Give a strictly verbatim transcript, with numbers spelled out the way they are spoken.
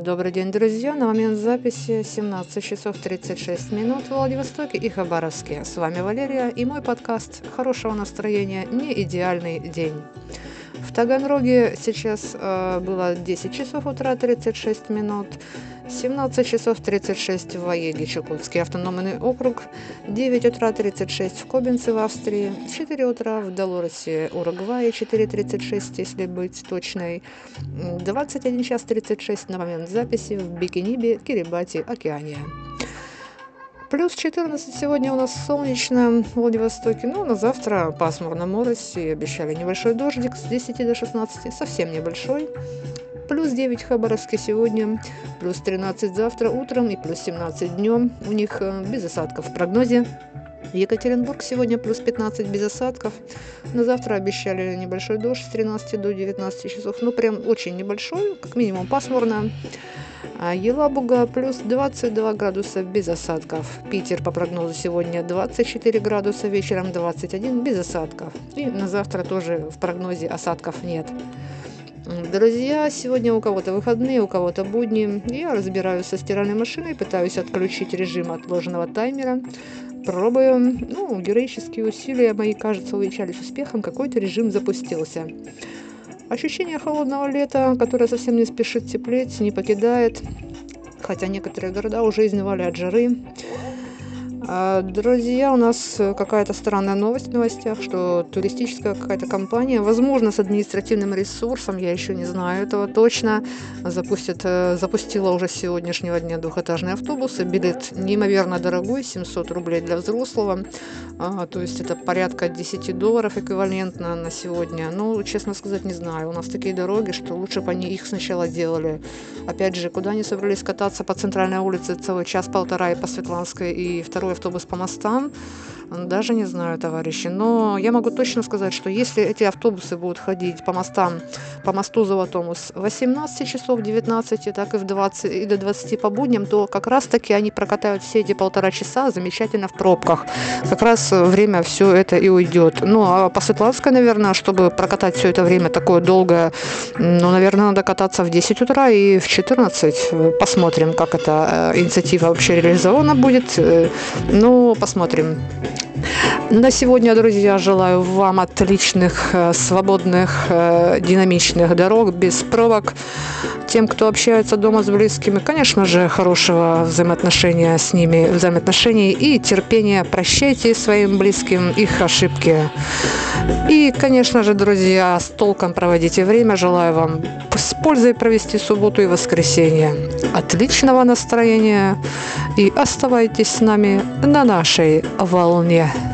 Добрый день, друзья! На момент записи семнадцать часов тридцать шесть минут в Владивостоке и Хабаровске. С вами Валерия и мой подкаст «Хорошего настроения. Не идеальный день». В Таганроге сейчас э, было десять часов утра тридцать шесть минут, семнадцать часов тридцать шесть в Ваеге, Чукотский автономный округ, девять утра тридцать шесть в Кобенце в Австрии, четыре утра в Долоресе, Уругвае, четыре тридцать шесть, если быть точной, двадцать один час тридцать шесть на момент записи в Бикинибе, Кирибати, Океания. Плюс четырнадцать сегодня у нас солнечно в Владивостоке, но на завтра пасмурно мороси, обещали небольшой дождик с десяти до шестнадцати, совсем небольшой. Плюс девять в Хабаровске сегодня, плюс тринадцать завтра утром и плюс семнадцать днем. У них без осадков в прогнозе. Екатеринбург сегодня плюс пятнадцать без осадков. На завтра обещали небольшой дождь с тринадцати до девятнадцати часов. Ну, прям очень небольшой, как минимум пасмурно. А Елабуга плюс двадцать два градуса без осадков. Питер по прогнозу сегодня двадцать четыре градуса, вечером двадцать один без осадков. И на завтра тоже в прогнозе осадков нет. Друзья, сегодня у кого-то выходные, у кого-то будни. Я разбираюсь со стиральной машиной, пытаюсь отключить режим отложенного таймера. Пробую. Ну, героические усилия мои, кажется, увенчались успехом. Какой-то режим запустился. Ощущение холодного лета, которое совсем не спешит теплеть, не покидает. Хотя некоторые города уже изнывали от жары. Друзья, у нас какая-то странная новость в новостях, что туристическая какая-то компания, возможно, с административным ресурсом, я еще не знаю этого точно, запустит, запустила уже с сегодняшнего дня двухэтажные автобусы. Билет неимоверно дорогой, семьсот рублей для взрослого, а, то есть это порядка десять долларов эквивалентно на сегодня. Ну, честно сказать, не знаю. У нас такие дороги, что лучше бы они их сначала делали. Опять же, куда они собрались кататься по центральной улице целый час-полтора и по Светланской, и второй автобус по мостам, даже не знаю, товарищи. Но я могу точно сказать, что если эти автобусы будут ходить по мостам, по мосту Золотому с восемнадцати часов девятнадцати, так и в двадцать и до двадцати по будням, то как раз таки они прокатают все эти полтора часа замечательно в пробках. Как раз время все это и уйдет. Ну, а по Светланской, наверное, чтобы прокатать все это время такое долгое, ну, наверное, надо кататься в десять утра и в четырнадцать. Посмотрим, как эта инициатива вообще реализована будет. Ну, посмотрим. На сегодня, друзья, желаю вам отличных, свободных, динамичных дорог, без пробок. Тем, кто общается дома с близкими, конечно же, хорошего взаимоотношения с ними, взаимоотношений и терпения. Прощайте своим близким их ошибки. И, конечно же, друзья, с толком проводите время. Желаю вам с пользой провести субботу и воскресенье. Отличного настроения и оставайтесь с нами на нашей волне.